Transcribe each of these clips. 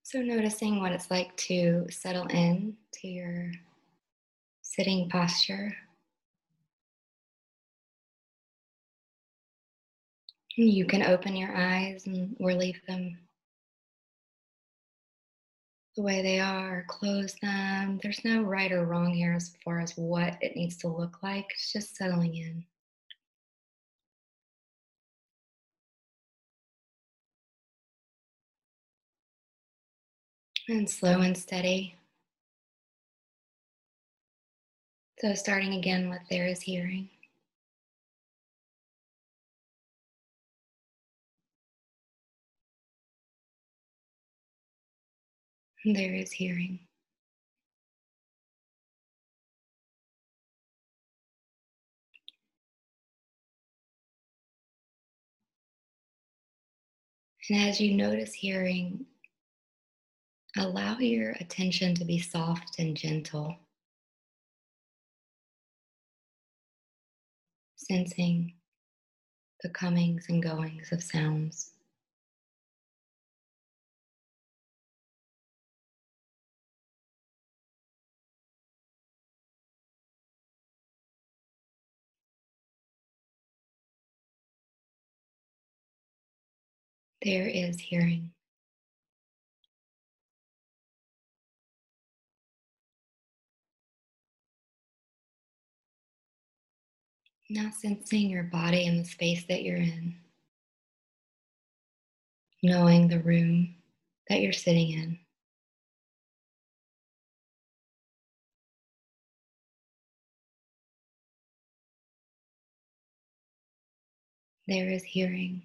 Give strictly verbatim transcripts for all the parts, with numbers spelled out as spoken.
So, noticing what it's like to settle in to your sitting posture. You can open your eyes and or leave them the way they are, or close them. There's no right or wrong here as far as what it needs to look like. It's just settling in. And slow and steady. So, starting again with there is hearing. There is hearing. And as you notice hearing, allow your attention to be soft and gentle, sensing the comings and goings of sounds. There is hearing. Now sensing your body and the space that you're in, knowing the room that you're sitting in. There is hearing.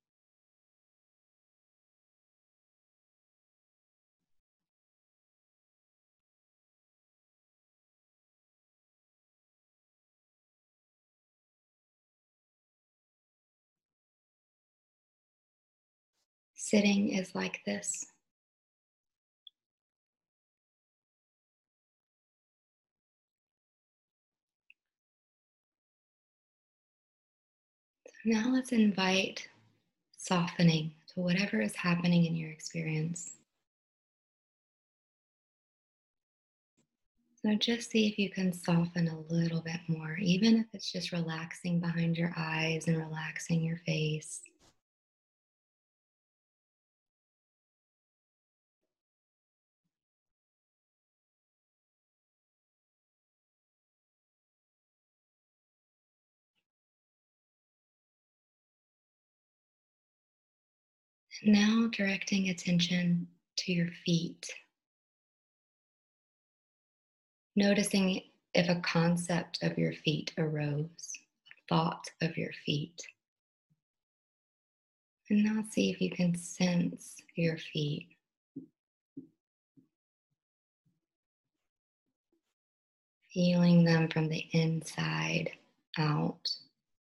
Sitting is like this. Now let's invite softening to whatever is happening in your experience. So just see if you can soften a little bit more, even if it's just relaxing behind your eyes and relaxing your face. And now directing attention to your feet, noticing if a concept of your feet arose, a thought of your feet. And now see if you can sense your feet. Feeling them from the inside out.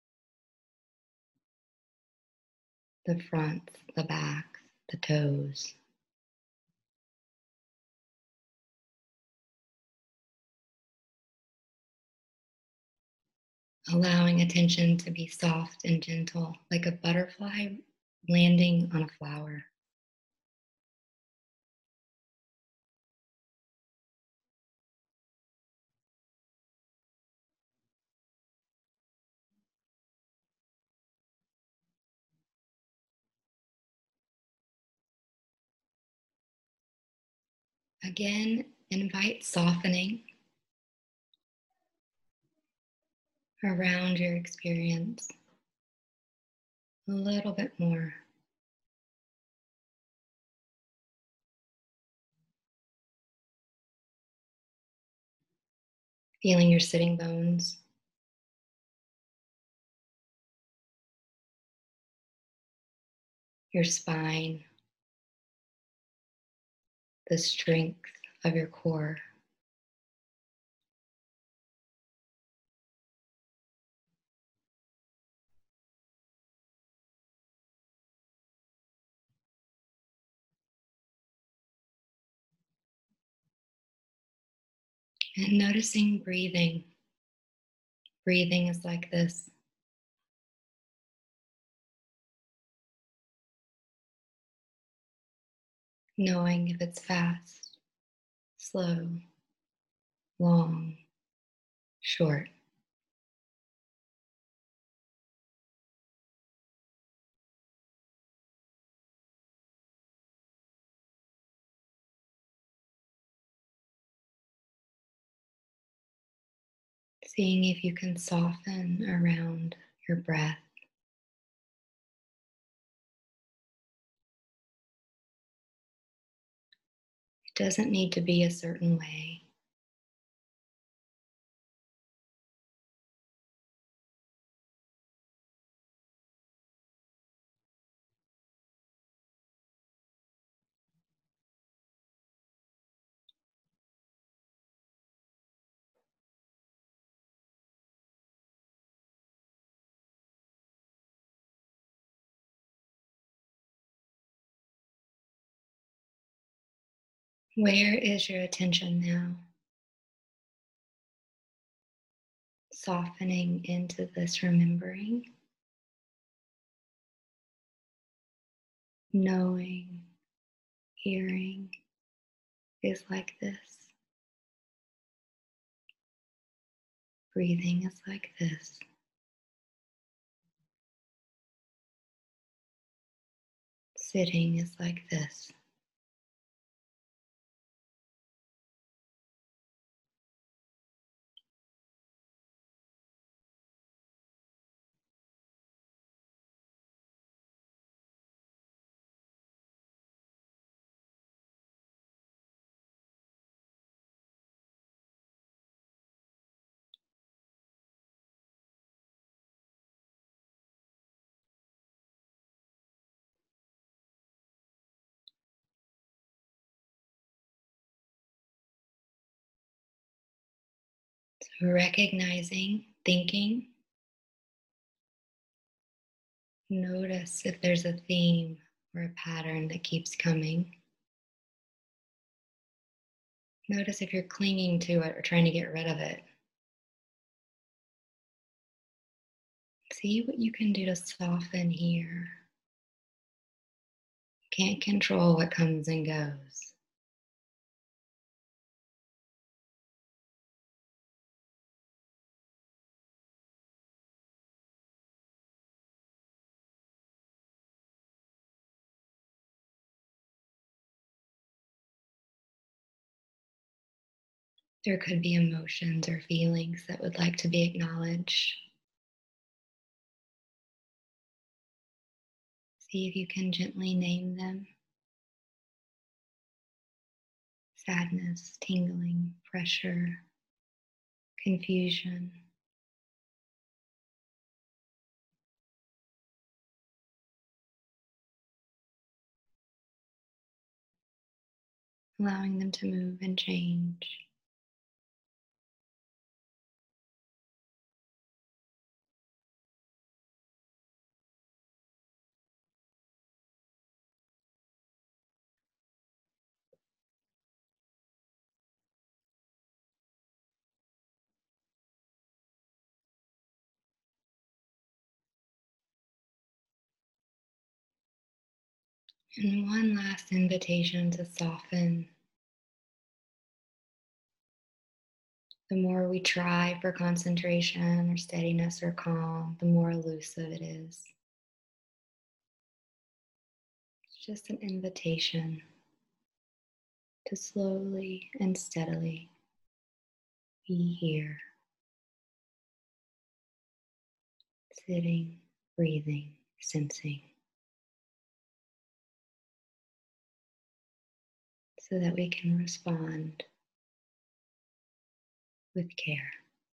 The front, the back, the toes. Allowing attention to be soft and gentle, like a butterfly landing on a flower. Again, invite softening around your experience a little bit more. Feeling your sitting bones, your spine, the strength of your core. And noticing breathing. Breathing is like this. knowing if it's fast, slow, long, short. Seeing if you can soften around your breath. It doesn't need to be a certain way. Where is your attention now? Softening into this remembering, knowing, hearing is like this. Breathing is like this. Sitting is like this. So recognizing, thinking, notice if there's a theme or a pattern that keeps coming. Notice if you're clinging to it or trying to get rid of it. See what you can do to soften here. You can't control what comes and goes. There could be emotions or feelings that would like to be acknowledged. See if you can gently name them. Sadness, tingling, pressure, confusion. Allowing them to move and change. And one last invitation to soften. The more we try for concentration or steadiness or calm, the more elusive it is. It's just an invitation to slowly and steadily be here, sitting, breathing, sensing, so that we can respond with care.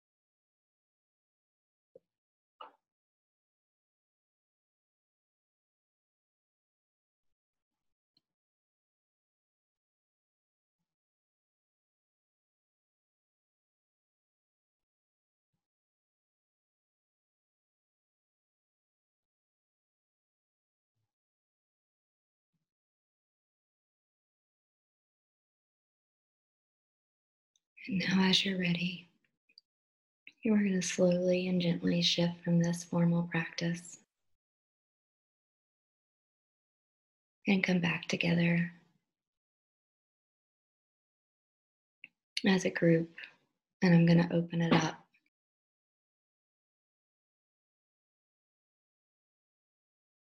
And now, as you're ready, you are going to slowly and gently shift from this formal practice and come back together as a group, and I'm going to open it up.